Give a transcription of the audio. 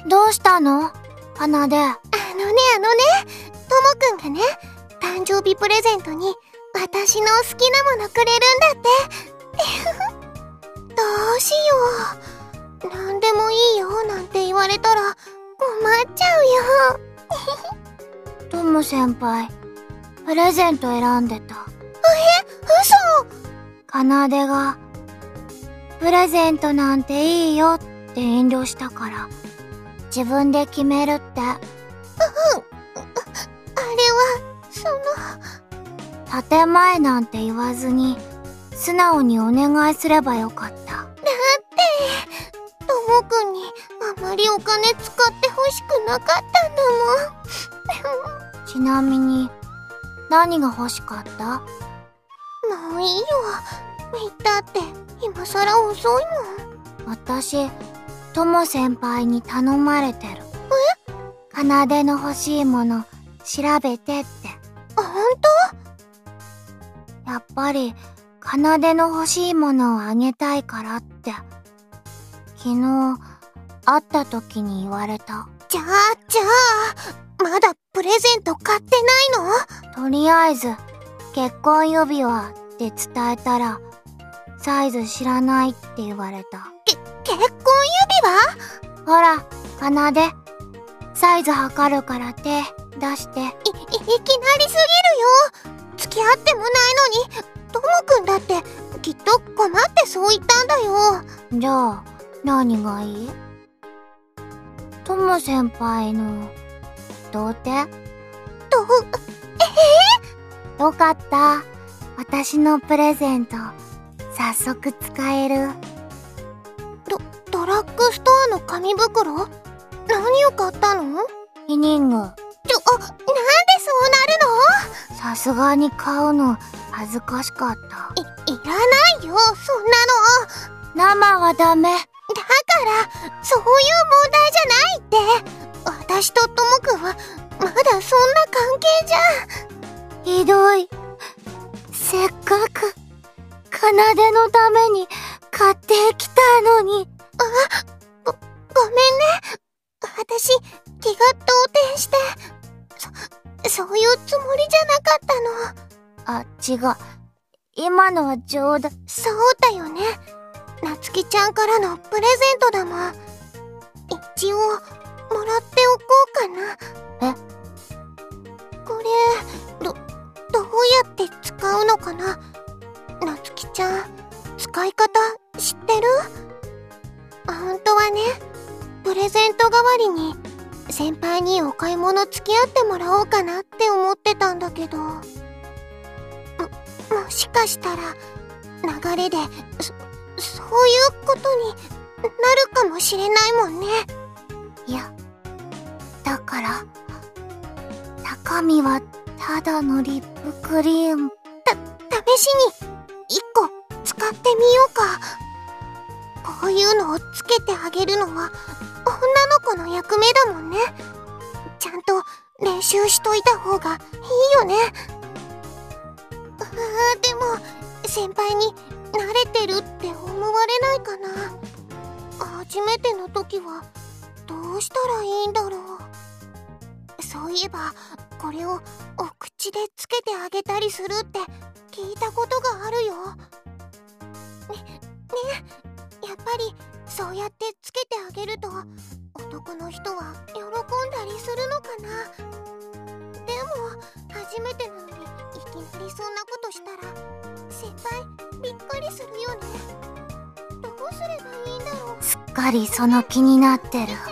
どうしたの？花で。 ともくんがね、誕生日プレゼントに私の好きなものくれるんだって。どうしよう。なんでもいいよなんて言われたら困っちゃうよ。 トム先輩、プレゼント選んでた。 嘘！ 奏が、プレゼントなんていいよって遠慮したから、自分で決めるって。 あれは、 建前なんて言わずに、素直にお願いすればよかった。 だって、ともくんにあまりお金使ってほしくなかったんだもん。 ちなみに、何が欲しかった？ もういいよ。言ったって今さら遅いもん。 私、トモ先輩に頼まれてる。奏の欲しいもの調べてって。 ほんと？ やっぱり奏の欲しいものをあげたいからって、昨日会った時に言われた。 じゃあまだプレゼント買ってないの？ とりあえず結婚指輪って伝えたら、サイズ知らないって言われた。 結婚指輪？ ほら、奏、サイズ測るから手出して。 いきなりすぎるよ。付き合ってもないのに、ともくんだってきっと困ってそう言ったんだよ。 じゃあ何がいい？トモ先輩の童貞？よかった。私のプレゼント早速使える。 ドラッグストアの紙袋？何を買ったの？ ヒニング。 なんでそうなるの？ さすがに買うの恥ずかしかった。 いらないよ、そんなの。 生はダメ。 だからそういう問題じゃないって。私とともくんはまだそんな関係じゃ。 ひどい。せっかく奏のために買ってきたのに。 ごめんね。私気が動転して、そういうつもりじゃなかったの。 あ、違う。今のは冗談。 そうだよね。なつきちゃんからのプレゼントだもん。一応もらっておこうかな。 え？ これどうやって使うのかな？なつきちゃん、使い方知ってる？本当はね、プレゼント代わりに先輩にお買い物付き合ってもらおうかなって思ってたんだけど、もしかしたら流れでそういうことになるかもしれないもんね。 いや、だから中身はただのリップクリーム。 試しに1個使ってみようか。こういうのをつけてあげるのは女の子の役目だもんね。ちゃんと練習しといた方がいいよね。でも先輩に慣れてるって思われないかな。初めての時はどうしたらいいんだろう。そういえばこれをお口でつけてあげたりするって聞いたことがあるよ。やっぱりそうやってつけてあげると男の人は喜んだりするのかな。でも初めてなのにいきなりそんなことしたら先輩びっくりするよね。どうすればいいんだろう。 すっかりその気になってる。